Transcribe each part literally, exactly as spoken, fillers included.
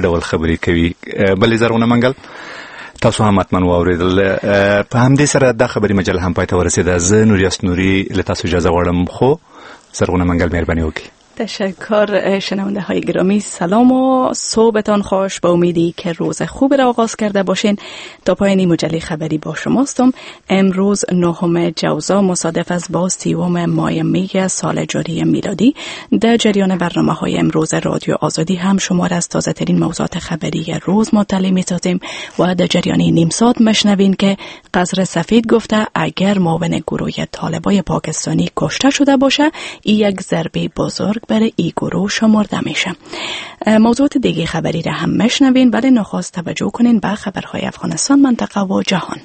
ډول خبرې کوي. بلې زرغونه منګل تاسو هم حتما واوریدل. په همدې سره دا خبري مجله هم پای ته ورسېده. زه نوریاس نوري له تاسو اجازه غواړم، خو زرغونه منګل مهرباني وکړئ. تشکر شنونده های گرامی، سلام و صبحتان خوش. با امیدی که روز خوب را آغاز کرده باشین. تا پایانی مجله خبری با شماستم. امروز نهم جوزا مصادف است با سیوم ماه می سال جاری میلادی. در جریان برنامه های امروز رادیو آزادی هم شما را از تازه ترین موضوعات خبری روز مطلع می سازیم و در جریان نیم ساعت مشنوین که قصر سفید گفته اگر معاون گروه طالبای پاکستانی کشته شده باشه این یک ضربه بزرگ برای ای گروه شمرده میشه. موضوعات دیگه خبری را هم مشنوین، ولی نخواست توجه کنین به خبرهای افغانستان، منطقه و جهان.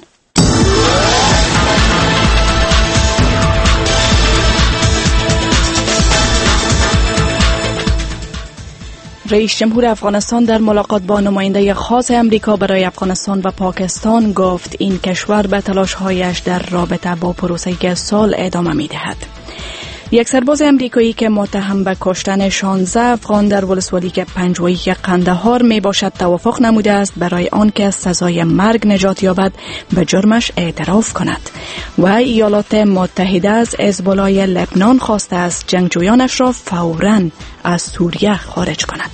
رئیس جمهور افغانستان در ملاقات با نماینده خاص امریکا برای افغانستان و پاکستان گفت این کشور به تلاش‌هایش در رابطه با پروسه صلح ادامه می‌دهد. یک سرباز امریکایی که متهم به کشتن شانزده افغان در ولسوالی پنجوایی قندهار می باشد توافق نموده است برای آن که از سزای مرگ نجات یابد به جرمش اعتراف کند. و ایالات متحده از حزب‌الله لبنان خواسته است جنگجویانش را فوراً از سوریه خارج کند.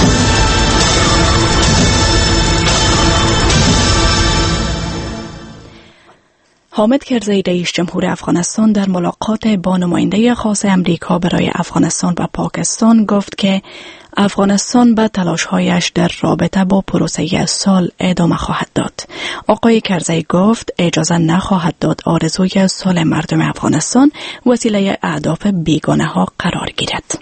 حامد کرزی رئیس جمهور افغانستان در ملاقات با نماینده خاص امریکا برای افغانستان و پاکستان گفت که افغانستان به تلاش‌هایش در رابطه با پروسه صلح ادامه خواهد داد. آقای کرزی گفت اجازه نخواهد داد آرزوی صلح مردم افغانستان وسیله اهداف بیگانه‌ها قرار گیرد.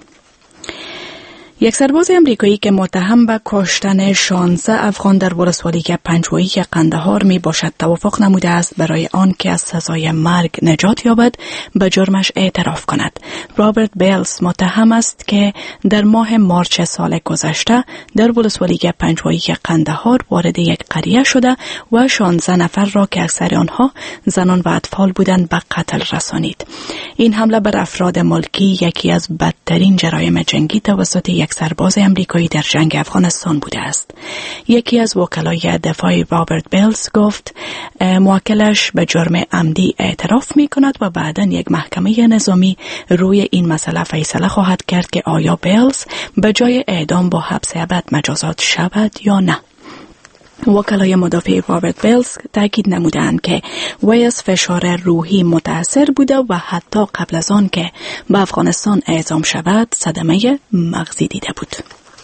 یک سرباز امریکایی که متهم به کشتن شانزده افغان در ولسوالی پنجوایی قندهار می باشد توافق نموده است برای آن که از سزای مرگ نجات یابد به جرمش اعتراف کند. رابرت بیلز متهم است که در ماه مارچ سال گذشته در ولسوالی پنجوایی قندهار وارد یک قریه شده و شانزده نفر را که اکثر آنها زنان و اطفال بودند به قتل رسانید. این حمله بر افراد ملکی یکی از بدترین جرایم جنگی توسط یک سرباز امریکایی در جنگ افغانستان بوده است. یکی از وکلای دفاع رابرت بیلز گفت موکلش به جرم عمدی اعتراف می کند و بعداً یک محکمه نظامی روی این مسئله فیصله خواهد کرد که آیا بیلز به جای اعدام با حبس ابد مجازات شود یا نه. وکلای مدافع رابرت بیلز تاکید نمودند که وی از فشار روحی متاثر بوده و حتی قبل از آن که به افغانستان اعزام شود صدمه مغزی دیده بود.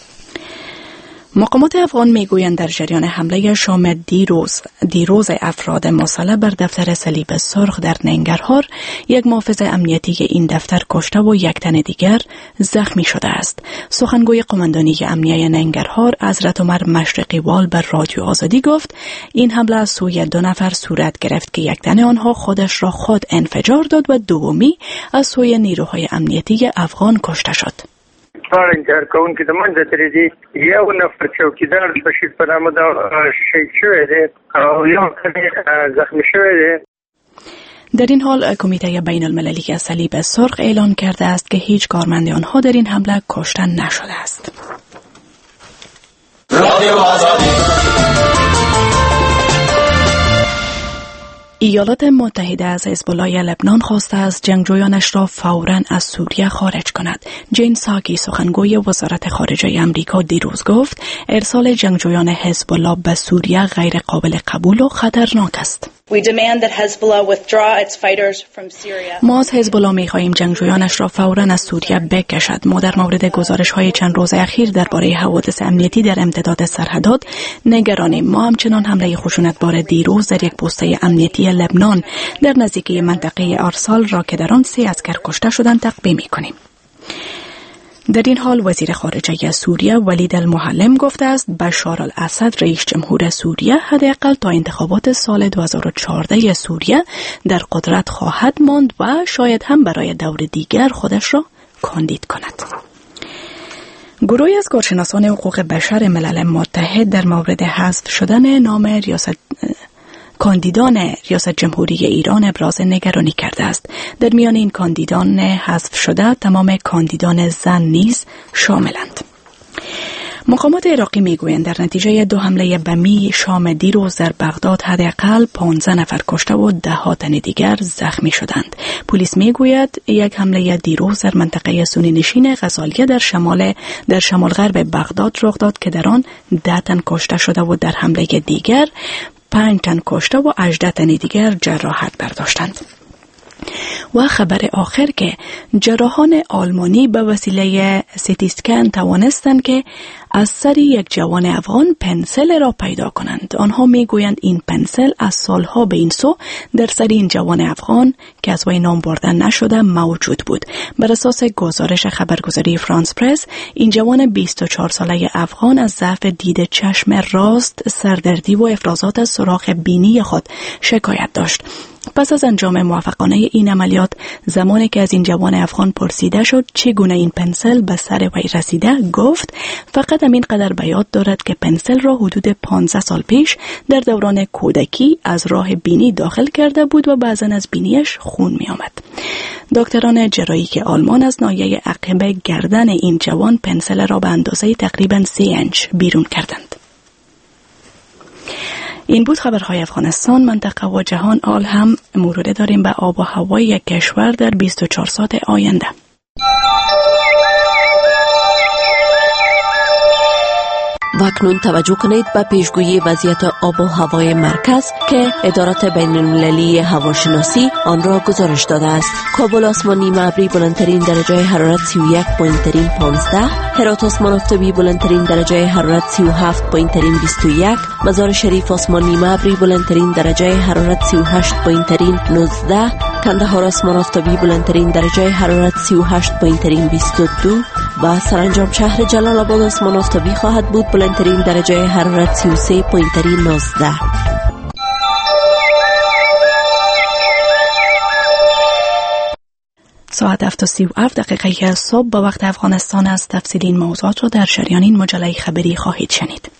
مقامات افغان میگویند در جریان حمله شام دیروز دیروز افراد مسلح بر دفتر صلیب سرخ در ننگرهار یک محافظ امنیتی این دفتر کشته و یک تن دیگر زخمی شده است. سخنگوی قماندانی امنیه ننگرهار حضرت عمر مشرقی وال بر رادیو آزادی گفت این حمله از سوی دو نفر صورت گرفت که یک تن آنها خودش را خود انفجار داد و دومی از سوی نیروهای امنیتی افغان کشته شد. فار انکار کون که دمان دتری دی یو نفر چوکیدار بشیر پنامه دا شهید شوه دی و یو زخمی شوه دی. در این حال کمیته بین المللی صلیب سرخ اعلان کرده است که هیچ کارمند آنها در این حمله کشته نشده است. رادیو آزادی. ایالات متحده از حزب‌الله لبنان خواسته است جنگجویانش را فوراً از سوریه خارج کند. جین ساکی سخنگوی وزارت خارجه آمریکا دیروز گفت ارسال جنگجویان حزب‌الله به سوریه غیر قابل قبول و خطرناک است. ما از حزب‌الله می‌خواهیم جنگجویانش را فوراً از سوریه بکشد. ما در مورد گزارش‌های چند روز اخیر درباره حوادث امنیتی در امتداد سرحدات نگرانیم. ما همچنان حمله خشونتبار دیروز در یک پسته امنیتی لبنان در نزدیکی منطقه آرسال را که در آن سه عسکر کشته شدند تقبیح می‌کنیم. در این حال وزیر خارجه سوریه ولید المعلم گفته است بشار الاسد رئیس جمهور سوریه حداقل تا انتخابات سال دو هزار و چهارده سوریه در قدرت خواهد ماند و شاید هم برای دور دیگر خودش را کاندید کند. گروهی از کارشناسان حقوق بشر ملل متحد در مورد حذف شدن نام ریاست کاندیدان ریاست جمهوری ایران ابراز نگرانی کرده است. در میان این کاندیدان حذف شده تمام کاندیدان زن نیز شاملند. مقامات عراقی میگویند در نتیجه دو حمله بمی شام دیروز در بغداد حداقل پانزده نفر کشته و ده ها تن دیگر زخمی شدند. پلیس میگوید یک حمله دیروز در منطقه سنی نشین غزالیه در شمال در شمال غرب بغداد رخ داد که در آن ده تن کشته شده و در حمله دیگر پنج تن کشته و هجده تن دیگر جراحت برداشتند. و خبر آخر که جراحان آلمانی به وسیله سیتی اسکن توانستند که از سر یک جوان افغان پنسل را پیدا کنند. آنها میگویند این پنسل از سالها به این سو در سر این جوان افغان که از وی نام بردن نشده موجود بود. بر اساس گزارش خبرگزاری فرانس پرس، این جوان بیست و چهار ساله افغان از ضعف دید چشم راست، سردردی و افرازات از سوراخ بینی خود شکایت داشت. پس از انجام موفقانه این عملیات، زمانی که از این جوان افغان پرسیده شد چگونه این پنسل به سر وی رسیده، گفت فقط همین قدر به یاد دارد که پنسل را حدود پانزده سال پیش در دوران کودکی از راه بینی داخل کرده بود و بعضا از بینیش خون می آمد. دکتران جراحی آلمان از ناحیه عقب گردن این جوان پنسل را به اندازه تقریباً سی انچ بیرون کردند. این بود خبرهای افغانستان، منطقه و جهان. آل هم مرور داریم به آب و هوای یک کشور در بیست و چهار ساعت آینده. و اکنون توجه کنید به پیشگویی وضعیت آب و هوای مرکز که ادارات بین المللی هواشناسی آن را گزارش داده است. کابل آسمان نیمه ابری بلندترین درجه حرارت سی و یک پوینت ترین پانزده، هرات آسمان آفتابی بلندترین درجه حرارت سی و هفت پوینت ترین بیست و یک، مزار شریف آسمان نیمه ابری بلندترین درجه حرارت سی و هشت پوینت ترین نوزده، کندهار آسمان آفتابی بلندترین درجه حرارت سی و هشت پوینت ترین بیست و دو و سرانجام شهر جلال آباد آسمان آفتابی خواهد بود بلندترین درجه حرارت سی و سه پوینت ترین نوزده. ساعت هفت و سی و هفت دقیقه صبح به وقت افغانستان است. تفصیل این موضوعات را در شریان این مجله خبری خواهید شنید.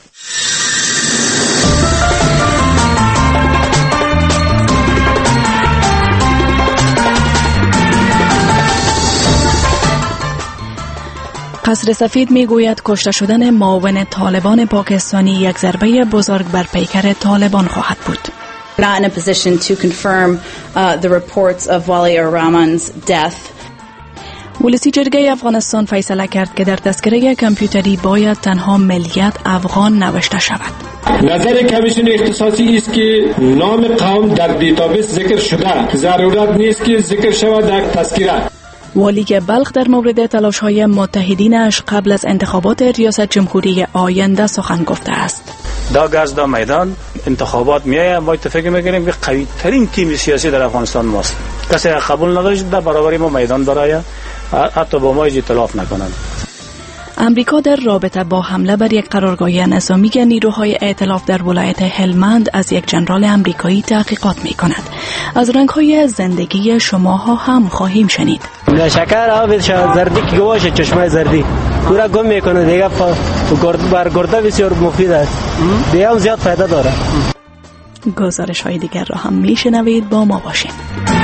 قصر سفید میگوید کشته شدن معاون طالبان پاکستانی یک ضربه بزرگ بر پیکر طالبان خواهد بود. Not in a position to confirm uh, the reports of Wali Ar-Rahman's death. ولسی جرگه افغانستان فیصله کرد که در تذکره کامپیوتری باید تنها ملیت افغان نوشته شود. نظر کمیسیون اختصاصی است که نام قوم در دیتابیس ذکر شده، ضرورت نیست که ذکر شود در تذکره. والی بلخ در مورد تلاش‌های متحدینش قبل از انتخابات ریاست جمهوری آینده سخن گفته است. دا گاز دا میدان انتخابات میایه، ما اتفاقی میگیریم که قوی ترین تیم سیاسی در افغانستان ماست. کسی قبول نداشت در برابری ما میدان برای حتی با ما ائتلاف نکنند. امریکا در رابطه با حمله بر یک قرارگاه نظامی نیروهای ائتلاف در ولایت هلمند از یک ژنرال امریکایی تحقیقات می کند. از رنگ‌های زندگی شماها هم خواهیم شنید. شکر آب زردی که گواشه چشمه زردی پورا گم میکنه دیگه، بر گرده بسیار مفید است، دیگه هم زیاد فایده داره. گزارش های دیگر را هم می شنوید، با ما باشید.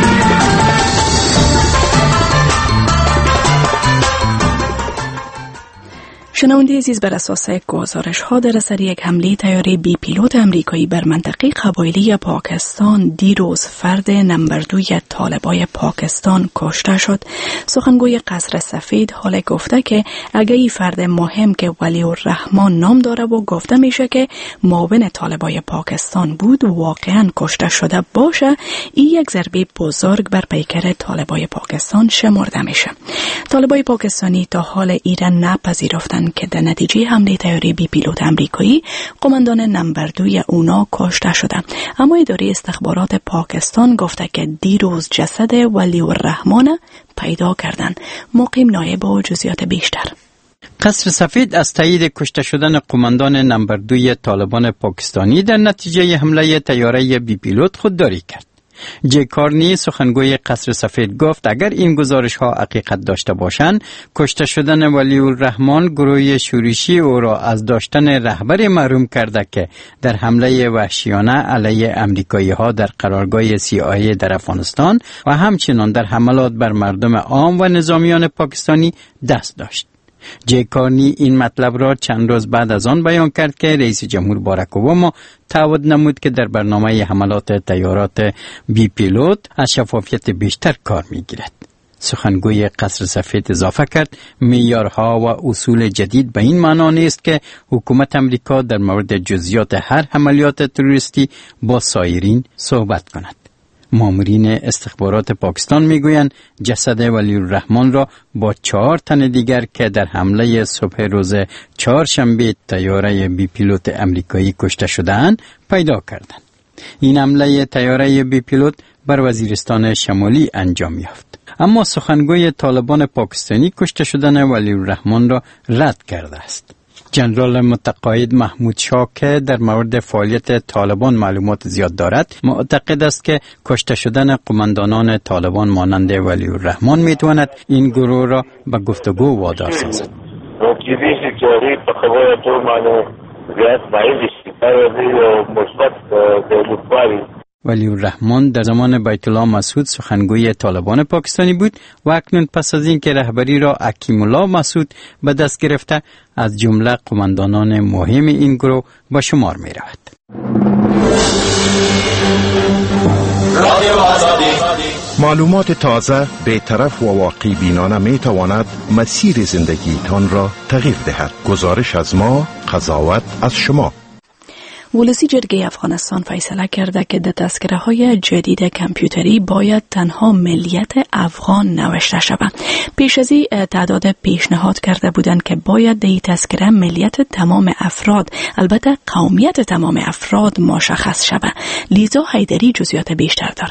شنونده عزیز، بر اساس گزارش ها در اثر یک حمله طیاره بی پیلوت امریکایی بر منطقه قبایلی پاکستان دیروز فرد نمبر دوی طالبای پاکستان کشته شد. سخنگوی قصر سفید حال گفته که اگر این فرد مهم که ولی الرحمن نام داره و گفته میشه که معاون طالبای پاکستان بود واقعا کشته شده باشه، این یک ضربه بزرگ بر پیکر طالبای پاکستان شمرده میشه. طالبای پاکستانی تا حال ایران نپذیرفتند که در نتیجه حمله طیاره بی پیلوت امریکایی قماندان نمبر دوی اونا کشته شده، اما اداره استخبارات پاکستان گفته که دیروز جسد ولی الرحمن پیدا کردن. مقیم نایب با جزئیات بیشتر. قصر سفید از تایید کشته شدن قماندان نمبر دوی طالبان پاکستانی در نتیجه حمله طیاره بی پیلوت خودداری کرد. جی کارنی سخنگوی قصر سفید گفت اگر این گزارش ها حقیقت داشته باشند، کشته شدن ولی الرحمن گروه شورشی او را از داشتن رهبر محروم کرده که در حمله وحشیانه علیه امریکایی ها در قرارگاه سی آی ای در افغانستان و همچنان در حملات بر مردم عام و نظامیان پاکستانی دست داشت. جی کارنی این مطلب را چند روز بعد از آن بیان کرد که رئیس جمهور باراک اوباما تعهد نمود که در برنامه حملات طیارات بی پیلوت از شفافیت بیشتر کار می‌گیرد. سخنگوی قصر سفید اضافه کرد معیارها و اصول جدید به این معنا نیست که حکومت امریکا در مورد جزئیات هر عملیات تروریستی با سایرین صحبت کند. مامورین استخبارات پاکستان میگویند جسد ولی الرحمن را با چهار تن دیگر که در حمله صبح روز چهارشنبه طیاره بی پیلوت امریکایی کشته شده‌اند پیدا کردند. این حمله طیاره بی پیلوت بر وزیرستان شمالی انجام یافت. اما سخنگوی طالبان پاکستانی کشته شدن ولی الرحمن را رد کرده است. جنرال متقاعد محمود شاه که در مورد فعالیت طالبان معلومات زیاد دارد معتقد است که کشته شدن قماندانان طالبان مانند ولی الرحمن میتواند این گروه را به گفتگو وادار سازد. ولی الرحمن در زمان بیت الله مسعود سخنگوی طالبان پاکستانی بود و اکنون پس از این که رهبری را حکیم الله مسعود به دست گرفته از جمله قماندانان مهم این گروه به شمار می رود. معلومات تازه، بی‌طرف و واقعی بینانه می تواند مسیر زندگی تان را تغییر دهد. گزارش از ما، قضاوت از شما. ولسی جرگه افغانستان فیصله کرده که در تذکره های جدید کامپیوتری باید تنها ملیت افغان نوشته شود. پیش از این تعداد پیشنهاد کرده بودند که باید در این تذکره ملیت تمام افراد، البته قومیت تمام افراد مشخص شود. لیزا حیدری جزئیات بیشتر داره.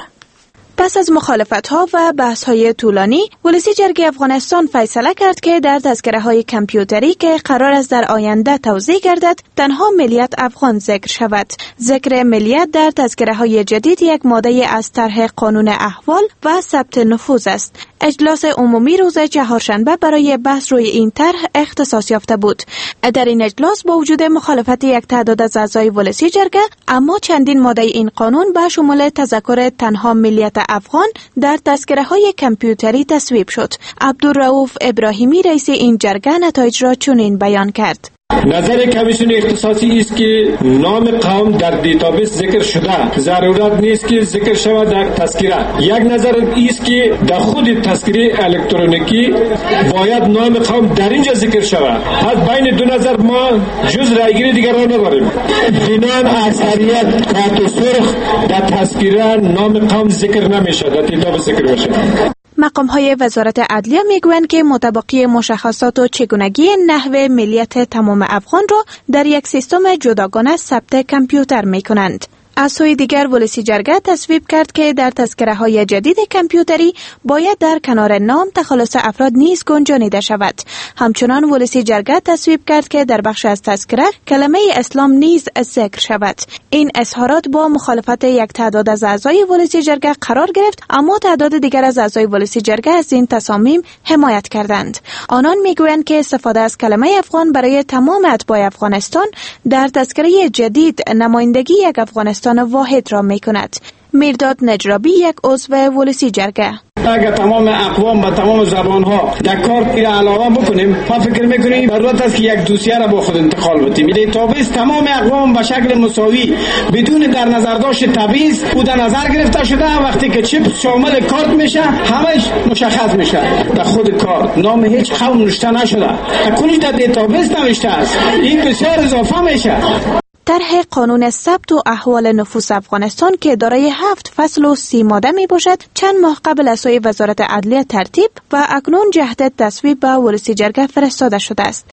پس از مخالفت‌ها و بحث‌های طولانی، ولسی جرگه افغانستان فیصله کرد که در تذکره‌های کامپیوتری که قرار است در آینده توزیع گردد، تنها ملیت افغان ذکر شود. ذکر ملیت در تذکره‌های جدید یک ماده از طرح قانون احوال و ثبت نفوذ است. اجلاس عمومی روز چهارشنبه برای بحث روی این طرح اختصاص یافته بود. در این اجلاس با وجود مخالفت یک تعداد از اعضای ولسی جرگه، اما چندین ماده این قانون به شمول تذکر تنها ملیت افغان در تذکره‌های کامپیوتری تصویب شد. عبدالرؤوف ابراهیمی رئیس این جرگه نتایج را چنین بیان کرد: نظر کمیسیون اختصاصی است که نام قوم در دیتابیس ذکر شده، ضرورت نیست که ذکر شود در تذکره. یک نظر است که در خود تذکره الکترونیکی باید نام قوم در اینجا ذکر شود. از بین دو نظر ما جز رایگیری دیگر را نداریم. بنان اکثریت کارت سرخ در تذکره نام قوم ذکر نمیشه، در دیتابیس ذکر میشه. مقام های وزارت عدلیه میگویند که مطابقی مشخصات و چگونگی نحوه ملیت تمام افغان را در یک سیستم جداگانه ثبت کامپیوتر میکنند. از سوی دیگر ولسی جرگه تصویب کرد که در تذکره های جدید کامپیوتری باید در کنار نام تخلص افراد نیز گنجانیده شود. همچنان ولسی جرگه تصویب کرد که در بخش از تذکره کلمه اسلام نیز ذکر شود. این اظهارات با مخالفت یک تعداد از اعضای ولسی جرگه قرار گرفت، اما تعداد دیگر از اعضای ولسی جرگه از این تصامیم حمایت کردند. آنان میگویند که استفاده از کلمه افغان برای تمام اتباع افغانستان در تذکره جدید نمایندگی یک افغانستان واحد را می کند. میرداد نجرابی یک عضو ولسی جرگه: اگر تمام اقوام و تمام زبان ها در کار را علاوه بکنیم، ما فکر میکنیم ضرورت است که یک دوسیه را با خود انتقال بدیم. دیتابیس تمام اقوام به شکل مساوی بدون در نظر داشت تبعیض او در نظر گرفته شده. وقتی که چیپ شامل کارت میشه، همش مشخص میشه. در خود کارت نام هیچ قوم نوشته نشده، اکنون در دیتابیس نوشته است. این بسیار اضافه میشه. طرح قانون ثبت و احوال نفوس افغانستان که دارای هفت فصل و سی ماده می باشد، چند ماه قبل از سوی وزارت عدلیه ترتیب و اکنون جهت تصویب به ولسی جرگه فرستاده شده است.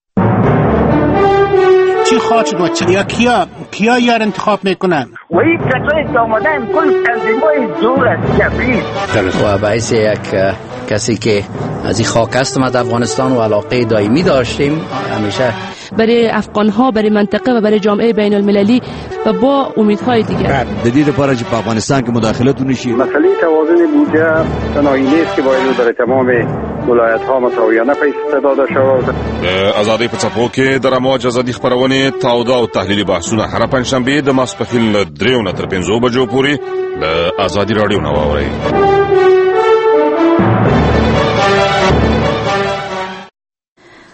چی خواهد شد یا کیا کیا یار انتخاب میکنن؟ و این کسایی که آمدن کل تنظیمای دور از جبریل. و باعث یک کسی که از این خاک هستم از افغانستان و علاقه دائمی داشتیم همیشه برای افغان‌ها، برای منطقه و برای جامعه بین المللی و با امیدهای دیگر. جدید پاره که افغانستان که مداخلت نشید. مسئله توازن بودجه تنهایی نیست که باید در تمام ولایت‌ها مساویانه پیش داده شود. آزادی په څپو کې د رموج ازادي خبرونه تاوده او تحلیلي بحثونه هر پنځشنبه د ماسپښین له دریو نه تر پنځو بجو پورې له آزادي راډیو نه واورئ.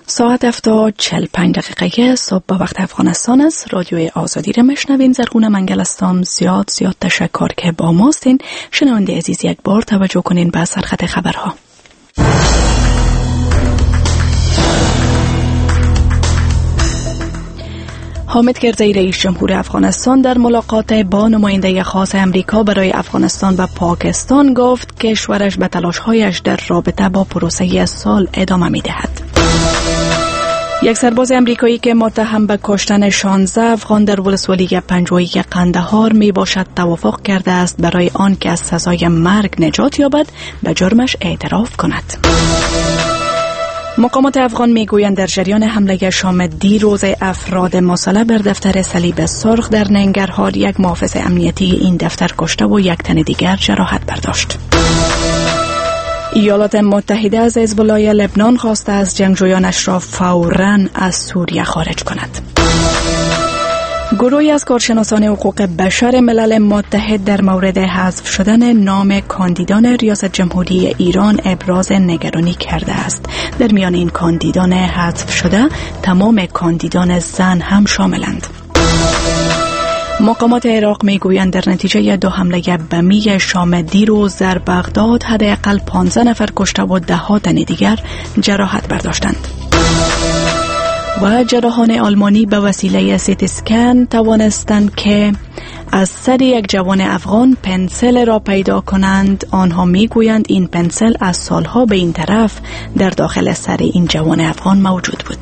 ساعت هفت و چهل و پنج دقیقه صبح به وقت افغانستان است. رادیوی آزادی را میشنوین. زرغون منگل هستم. زیاد زیاد تشکر که با ماستین. شنونده عزیز، یک بار توجه کنین به سرخط خبرها. حامد کرزی رئیس جمهور افغانستان در ملاقات با نماینده خاص امریکا برای افغانستان و پاکستان گفت که کشورش به تلاش‌هایش در رابطه با پروسه سال ادامه می‌دهد. یک سرباز امریکایی که متهم به کشتن شانزده افغان در ولسوالی پنجوایی قندهار می باشد توافق کرده است برای آن که از سزای مرگ نجات یابد به جرمش اعتراف کند. مقامات افغان میگویند در جریان حمله شام دیروز افراد مسلح بر دفتر صلیب سرخ در ننگرهار یک محافظ امنیتی این دفتر کشته و یک تن دیگر جراحت برداشت. ایالات متحده از حزب الله لبنان خواسته از جنگجویانش را فوراً از سوریه خارج کند. گروهی از کارشناسان حقوق بشر ملل متحد در مورد حذف شدن نام کاندیدان ریاست جمهوری ایران ابراز نگرانی کرده است. در میان این کاندیدان حذف شده تمام کاندیدان زن هم شاملند. مقامات عراق میگویند در نتیجه دو حمله بمی شام دیروز در بغداد حداقل پانزده نفر کشته و ده ها تن دیگر جراحت برداشتند. و جراحان آلمانی به وسیله سیتی اسکن توانستند که از سر یک جوان افغان پنسل را پیدا کنند. آنها میگویند این پنسل از سالها به این طرف در داخل سر این جوان افغان موجود بود.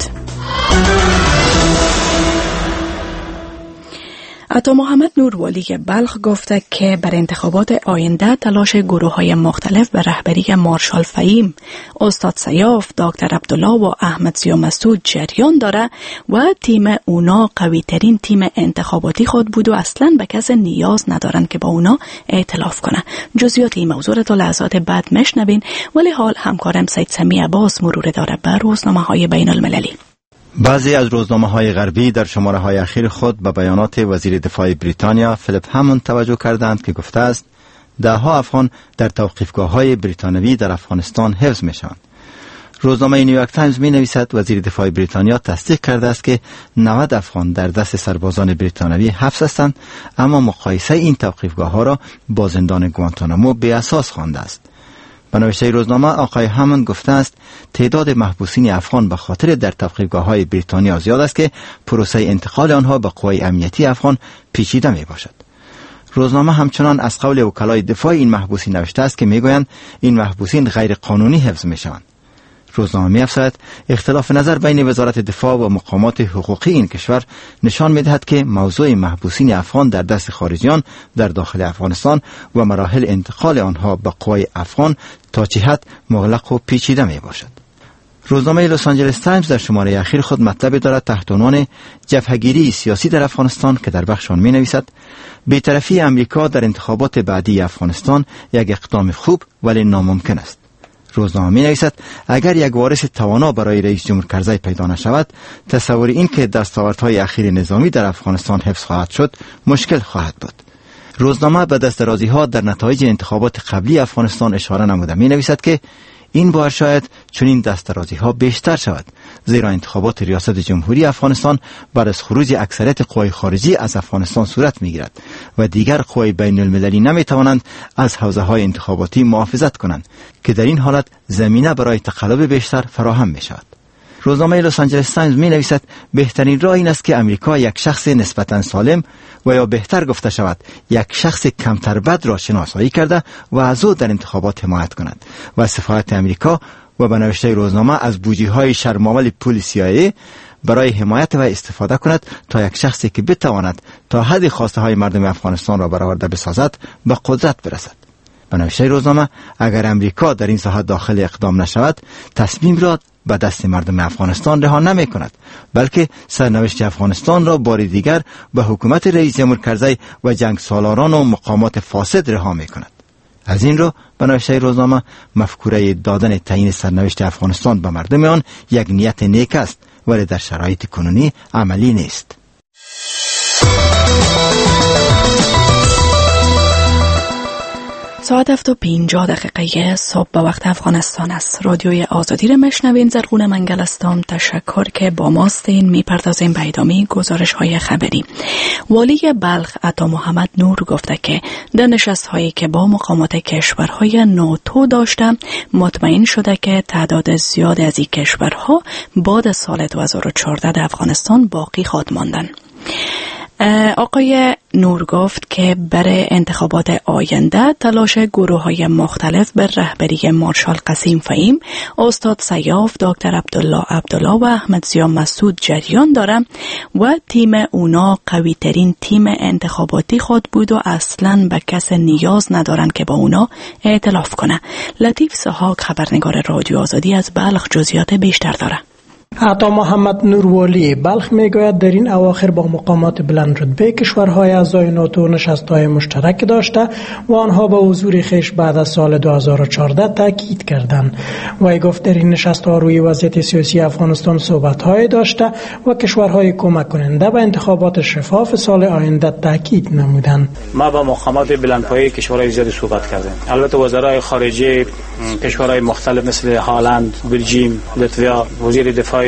عطا محمد نوروالی بلخ گفته که بر انتخابات آینده تلاش گروه‌های مختلف به رهبری مارشال فهیم، استاد سیاف، دکتر عبدالله و احمد ضیا مسعود جریان داره و تیم اونا قوی ترین تیم انتخاباتی خود بود و اصلاً به کس نیاز ندارن که با اونا ائتلاف کنه. جزئیات این موضوع را تا لحظات بعد مشنوین، ولی حال همکارم سید سمی عباس مرور داره بر روزنامه‌های بین المللی. بعضی از روزنامه‌های غربی در شماره‌های اخیر خود به بیانات وزیر دفاع بریتانیا فیلیپ هموند توجه کردند که گفته است ده‌ها افغان در توقیفگاه‌های بریتانیایی در افغانستان حفظ می‌شوند. روزنامه نیویورک تایمز می‌نویسد وزیر دفاع بریتانیا تصدیق کرده است که نود افغان در دست سربازان بریتانیایی حبس هستند، اما مقایسه این توقیفگاه‌ها را با زندان گوانتانامو بی اساس خوانده است. به نوشته روزنامه آقای هموند گفته است تعداد محبوسین افغان به خاطر در توقیفگاه‌های بریتانیا زیاد است که پروسه انتقال آنها به قوای امنیتی افغان پیچیده می باشد. روزنامه همچنان از قول وکلای دفاع این محبوسین نوشته است که میگویند این محبوسین غیر قانونی حفظ می شوند. روزنامه می افزاید اختلاف نظر بین وزارت دفاع و مقامات حقوقی این کشور نشان می دهد که موضوع محبوسین افغان در دست خارجیان در داخل افغانستان و مراحل انتقال آنها به قوای افغان تا چه حد مغلق و پیچیده می باشد. روزنامه لس آنجلس تایمز در شماره اخیر خود مطلبی دارد تحت عنوان جبهه‌گیری سیاسی در افغانستان که در بخش آن می نویسد بی‌طرفی امریکا در انتخابات بعدی افغانستان یک اقدام خوب ولی ناممکن است. روزنامه می نویسد اگر یک وارث توانا برای رئیس جمهور کرزی پیدا نشود، تصور این که دستاوردهای اخیر نظامی در افغانستان حفظ خواهد شد مشکل خواهد بود. روزنامه به دسترازی‌ها در نتایج انتخابات قبلی افغانستان اشاره نموده می نویسد که این بار شاید چنین دسترازی‌ها بیشتر شود، زیرا انتخابات ریاست جمهوری افغانستان بعد از خروج اکثریت قوای خارجی از افغانستان صورت می‌گیرد و دیگر قوای بین المللی نمی‌توانند از حوزه‌های انتخاباتی محافظت کنند که در این حالت زمینه برای تقلب بیشتر فراهم می‌شود. روزنامه لس آنجلس تایمز می‌نویسد بهترین راه این است که امریکا یک شخص نسبتاً سالم و یا بهتر گفته شود یک شخص کمتر بد را شناسایی کرده و از او در انتخابات حمایت کند و سفارت امریکا و به نوشته روزنامه از بودجه‌های شرم‌آور پول سی آی ای برای حمایت و استفاده کند تا یک شخصی که بتواند تا حد خواسته های مردم افغانستان را برآورده بسازد به قدرت برسد. به نوشته روزنامه اگر امریکا در این ساحت داخل اقدام نشود، تصمیم را به دست مردم افغانستان رها نمی کند، بلکه سرنوشت افغانستان را بار دیگر به حکومت رئیس جمهور کرزی و جنگ سالاران و مقامات فاسد رها می کند. از این رو به نوشته روزنامه مفکوره دادن تعیین سرنوشت افغانستان به مردم آن یک نیت نیک است، ولی در شرایط کنونی عملی نیست. ساعت هفت و پنجاه دقیقه صبح به وقت افغانستان است. رادیوی آزادی را مشنوین. زرغون منگل هستم. تشکر که با ماستین. میپردازیم به ادامه گزارش های خبری. والی بلخ عطا محمد نور گفته که در نشست هایی که با مقامات کشورهای ناتو داشته مطمئن شده که تعداد زیاد از این کشورها بعد سال دو هزار و چهارده در افغانستان باقی خواهد ماندن. آقای نور گفت که برای انتخابات آینده تلاش گروه های مختلف به رهبری مارشال قسیم فهیم، استاد سیاف، دکتر عبدالله عبدالله و احمد زیا مسعود جریان داره و تیم اونا قوی ترین تیم انتخاباتی خود بود و اصلا به کس نیاز ندارن که با اونا ائتلاف کنه. لطیف سحاق خبرنگار رادیو آزادی از بلخ جزئیات بیشتر داره. عطا محمد نوروالی بلخ میگوید در این اواخر با مقامات بلند رتبه کشورهای اعضای ناتو نشست‌های مشترک داشته و آنها به حضور خویش بعد از سال دو هزار و چهارده تاکید کردند. وی گفت در این نشست‌ها روی وضعیت سیاسی افغانستان صحبت‌های داشته و کشورهای کمک کننده به انتخابات شفاف سال آینده تاکید نمودند. ما با مقامات بلندپایه کشورهای زیادی صحبت کردیم. البته وزرای خارجه کشورهای مختلف مثل هلند، بلژیم، لتویا، وزیر دفاع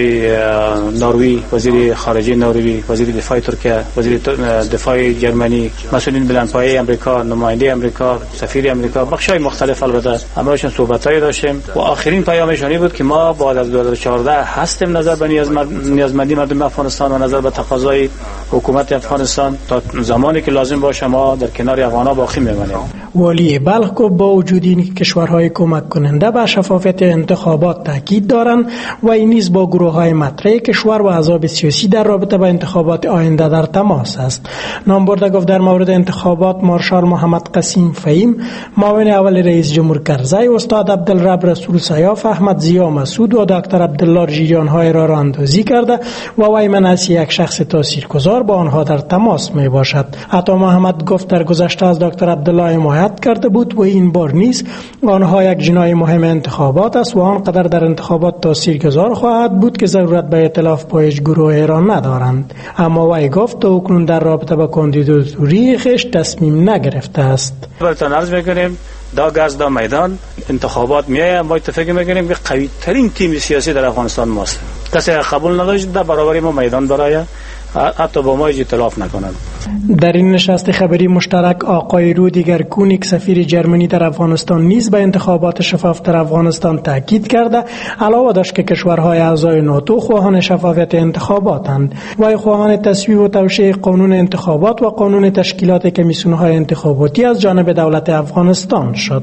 نروژ، وزیر خارجه نروژ، وزیر دفاع ترکیه، وزیر دفاع جرمنی، مسئولین بلندپایه آمریکا، نماینده آمریکا، سفیر آمریکا، بخش‌های مختلف البته همه‌شون صحبت‌های داشتیم و آخرین پیامشون بود که ما بعد از دو هزار و چهارده هستیم نظر به نیازمندی مردم افغانستان و نظر به تقاضای حکومت افغانستان تا زمانی که لازم باشه ما در کنار افغانا باقی میمانیم. والی بلخ گفت با وجود این کشورهای کمک کننده به شفافیت انتخابات تاکید دارند و این نیز با گروه‌های مطرح کشور و احزاب سیاسی در رابطه با انتخابات آینده در تماس است. نامبرده گفت در مورد انتخابات مارشال محمد قسیم فهیم، معاون اول رئیس جمهور کرزی، استاد عبدالرب رسول سیاف، احمد زیا مسعود و دکتر عبدالله جریان‌های را راهاندازی کرده و وی مناسی یک شخص تاثیرگذار با آنها در تماس می باشد. عطا محمد گفت در گذشته از دکتر عبدالله حمایت کرده بود و این بار نیز آنها یک جناح مهم انتخابات است و آنقدر در انتخابات تاثیرگذار خواهد بود که ضرورت به ائتلاف با هیچ گروهی را ندارند. اما وی گفت تا اکنون در رابطه با کاندیداتوری خویش تصمیم نگرفته است. براتون عرض می‌کنیم دا گاز دا میدان انتخابات میایه ما اتفاقی می‌کنیم که قوی ترین تیم سیاسی در افغانستان ماست. کسی قبول نداشت در برابر ما میدان برای حتی با ما ائتلاف نکنند. در این نشست خبری مشترک آقای رودیگر کونیک سفیر جرمنی در افغانستان نیز به انتخابات شفاف در افغانستان تاکید کرده، علاوه داشت که کشورهای اعضای ناتو خواهان شفافیت انتخاباتند و خواهان تصویب و توشیح قانون انتخابات و قانون تشکیلات کمیسیون‌های انتخاباتی از جانب دولت افغانستان شد.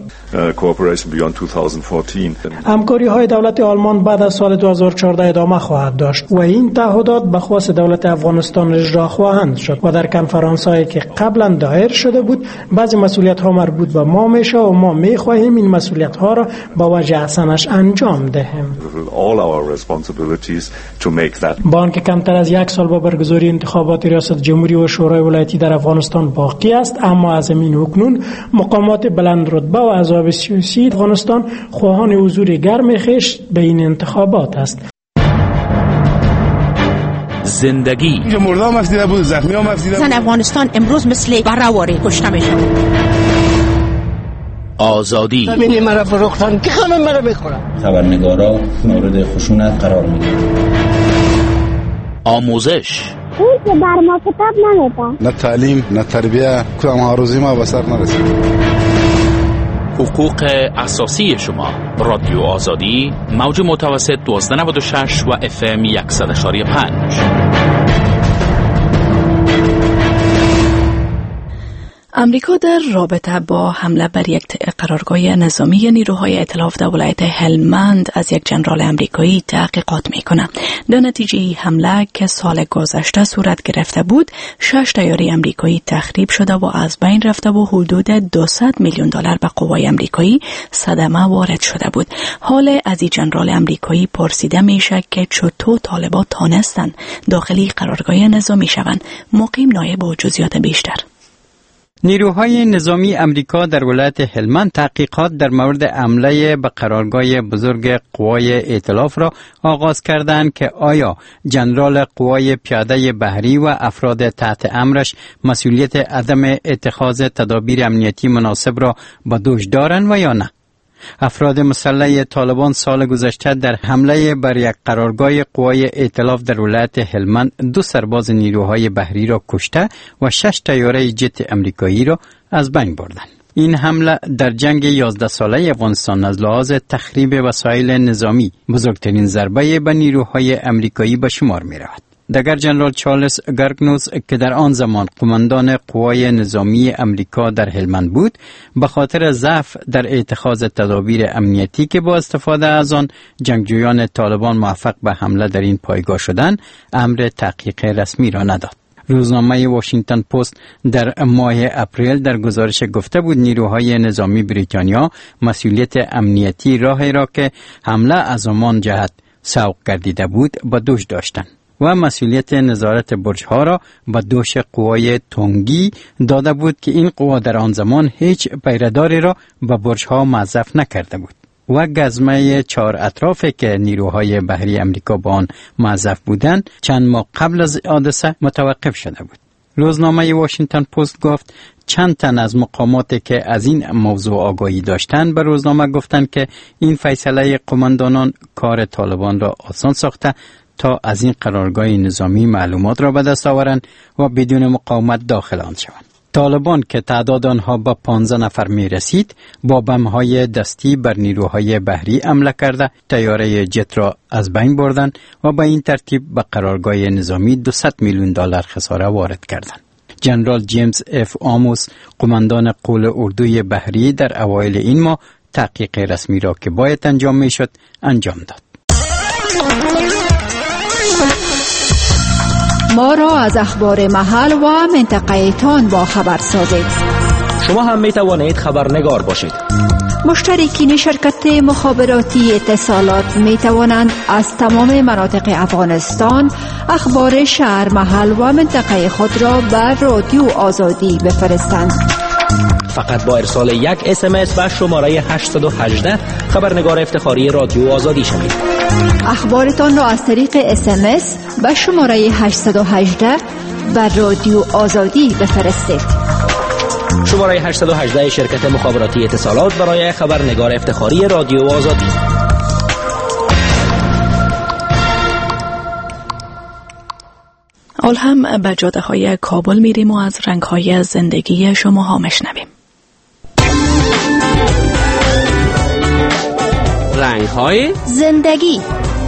همکاری های دولت آلمان بعد از سال دو هزار و چهارده ادامه خواهد داشت و این تعهدات به خواست دولت افغانستان اجرا خواهند شد و در کنفرانس هایی که قبلا دایر شده بود بعضی مسئولیت ها مربوط به ما میشه و ما میخواهیم این مسئولیت ها را با وجه حسنش انجام دهیم. با آنکه کمتر از یک سال با برگزاری انتخابات ریاست جمهوری و شورای ولایتی در افغانستان باقی است، اما از این اکنون مقامات بلند رتبه و احزاب سیاسی افغانستان خواهان حضور گرم خویش به این انتخابات است. زندگی اینجا مردا هم افزیده بود، زخمی هم افزیده بود. زن افغانستان امروز مثل براواری کشته میشه. آزادی زمینی مرا فروختن که خانم مرا میخورن. خبرنگارا مورد خشونت قرار میگیرن. آموزش اون که بر ما کتاب نمیده. نه تعلیم نه تربیه کدام هاروزی ما بسر نرسید. حقوق اساسی شما. رادیو آزادی موج متوسط دوازده نود و شش و اف ام صد و یک و پنج. امریکا در رابطه با حمله بر یک قرارگاه نظامی نیروهای ائتلاف در ولایت هلمند از یک جنرال امریکایی تحقیقات میکنه. در نتیجه حمله که سال گذشته صورت گرفته بود، شش طیاره امریکایی تخریب شده و از بین رفته و حدود دویست میلیون دلار به قوای امریکایی صدمه وارد شده بود. حال از این جنرال امریکایی پرسیده میشه که چطور طالبان تانستن داخلی قرارگاه نظامی شوند. مقیم نایب با جزئیات بیشتر. نیروهای نظامی امریکا در ولایت هلمند تحقیقات در مورد حمله به قرارگاه بزرگ قوای ائتلاف را آغاز کردند که آیا ژنرال قوای پیاده بحری و افراد تحت امرش مسئولیت عدم اتخاذ تدابیر امنیتی مناسب را به دوش دارند و یا نه. افراد مسلح طالبان سال گذشته در حمله بر یک قرارگاه قوای ائتلاف در ولایت هلمند دو سرباز نیروهای بحری را کشته و شش طیاره جت امریکایی را از بین بردند. این حمله در جنگ یازده ساله افغانستان از لحاظ تخریب وسایل نظامی بزرگترین ضربه به نیروهای امریکایی به شمار می رود. دگر جنرال چارلز گرگنوس که در آن زمان قماندان قوای نظامی امریکا در هلمند بود، به خاطر ضعف در اتخاذ تدابیر امنیتی که با استفاده از آن جنگجویان طالبان موفق به حمله در این پایگاه شدند، امر تحقیق رسمی را نداد. روزنامه واشنگتن پست در ماه اپریل در گزارش گفته بود نیروهای نظامی بریتانیا مسئولیت امنیتی راهی را که حمله از آن جهت سوق گردیده بود به دوش داشتند و مسئولیت نظارت برج‌ها را به دوش قوای تونگی داده بود که این قوا در آن زمان هیچ پیرداری را به برج‌ها موظف نکرده بود و گزمه چهار اطرافی که نیروهای بحری امریکا با آن موظف بودند چند ماه قبل از حادثه متوقف شده بود. روزنامه واشنگتن پست گفت چند تن از مقاماتی که از این موضوع آگاهی داشتند به روزنامه گفتند که این فیصله قماندانان کار طالبان را آسان ساخته تا از این قرارگاه نظامی معلومات را به دست آورند و بدون مقاومت داخل آن شوند. طالبان که تعداد آنها به پانزده نفر می رسید با بم‌های دستی بر نیروهای بحری حمله کرده طیاره جت را از بین بردند و به این ترتیب به قرارگاه نظامی دویست میلیون دلار خساره وارد کردند. جنرال جیمز اف آموس قماندان قول اردوی بحری در اوایل این ماه تحقیق رسمی را که باید انجام می شد انجام داد. ما را از اخبار محل و منطقه تان با خبر سازید. شما هم می توانید خبرنگار باشید. مشترکین شرکت مخابراتی اتصالات می توانند از تمام مناطق افغانستان اخبار شهر، محل و منطقه خود را بر رادیو آزادی بفرستند. فقط با ارسال یک اس ام اس به شماره هشت یک هشت خبرنگار افتخاری رادیو آزادی شوید. اخبارتان را از طریق اس ام اس به شماره هشت یک هشت بر رادیو آزادی بفرستید. شماره هشت یک هشت شرکت مخابراتی اتصالات برای خبرنگار افتخاری رادیو آزادی. حال هم به جاده های کابل میریم و از رنگ های زندگی شما ها مشنویم. رنگ های زندگی.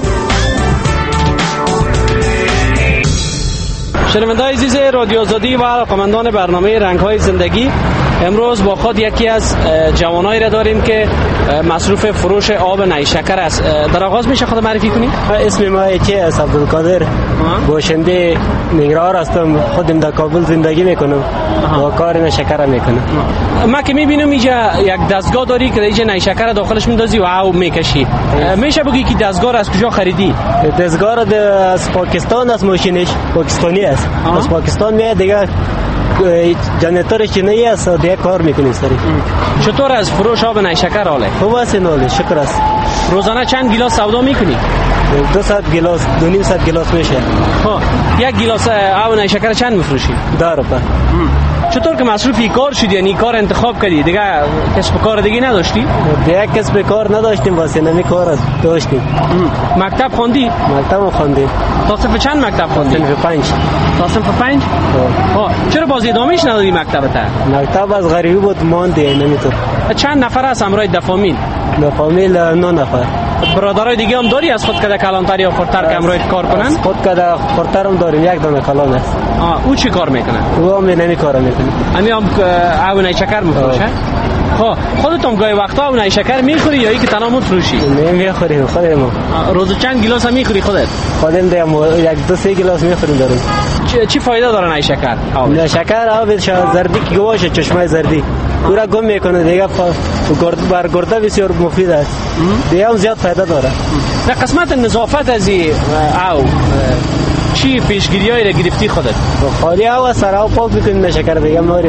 شنونده‌های عزیز رادیو آزادی و علاقه‌مندان برنامه رنگ های زندگی، امروز با خود یکی از جوانایی را داریم که مصروف فروش آب نیشکر است. در آغاز میشه خود معرفی کنید؟ اسم ما چی است؟ عبدالقادر، باشنده نگران هستم. خودم در کابل زندگی میکنم و کار نیشکر میکنم. ما که میبینم اینجا یک دستگاه داری که اینجا نیشکر داخلش میندازی و آب میکشی. میشه بگی که دستگاه را از کجا خریدی؟ دستگاه را از پاکستان، از ماشینش پاکستانی است. از پاکستان میاد دیگه، جنراتورش چینی است، دیگه کار میکنیم سری. چطور از فروش آب نیشکر حاله؟ خوب است ناله، شکر است. روزانه چند گیلاس سودا میکنی؟ دو صد گیلاس، دو نیم صد گیلاس میشه. ها، یک گیلاس آب نیشکر چند میفروشی؟ ده روپیه. چطور که مصروفی کار شدی، یعنی کار انتخاب کردی، دیگه کسب کار دیگه نداشتی؟ دیگه کسب کار نداشتیم، واسه نمی کار داشتیم. مکتب خوندی؟ مکتب خوندیم. تا صنف چند مکتب خوندی؟ صنف پنج. تا صنف پنج؟ ها، چرا باز ادامهش ندادی مکتب تا؟ مکتب از غریبی بود مانده نمیتون. چند نفر هست همراه در فامیل؟ در فامیل نه نفر. برادرای دیگه هم داری از خود کده کلانتر یا خودتر که همراهت کار کنن؟ از خود کده خودتر هم داریم، یک دانه کلان است. آه، او چی کار میکنه؟ او هم نمی کار میکنه. امی هم آب نیشکر میفروشه؟ خب خودتون گاهی وقتا آب نیشکر میخوری یا ای که تنها میفروشی؟ نمیخوریم خودم. روز چند گیلاس هم میخوری خودت؟ خودم دیگه یک دو سه گیلاس میخوریم داریم. چی چی فایده داره نیشکر؟ نیشکر آب زردی که گواشه، چشمه زردی پورا گم میکنه دیگه، بر گرده بسیار مفید است. دیگه هم زیاد فایده داره. در قسمت نظافت از او چی پیشگیریایی را گرفتی خودت؟ خالی او سر او پاک میکنیم، نیشکر دیگه ناریم.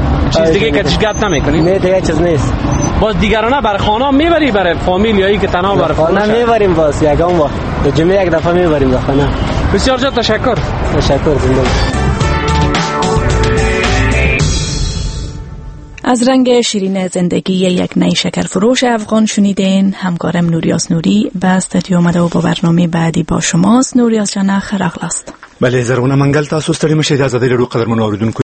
چیز دیگه کتش گپ نمیکنی؟ نه دیگه چیز نیست. باز دیگرانه برای خانه میبری برای فامیل یا ای که تنها برای خانه میبریم باز یگان با جمعه یک دفعه میبریم در خانه. بسیار جان تشکر. تشکر زنده. از رنگ شیرین زندگی یک نیشکر فروش افغان شنیدین. همکارم نوریاس نوری به استودیو اومده و با برنامه بعدی با شماست. نوریاس جان خیر اخلاص. بله زرغونه منگل تاسو ستړي مشه اجازه لرو قدرمنو اوریدونکو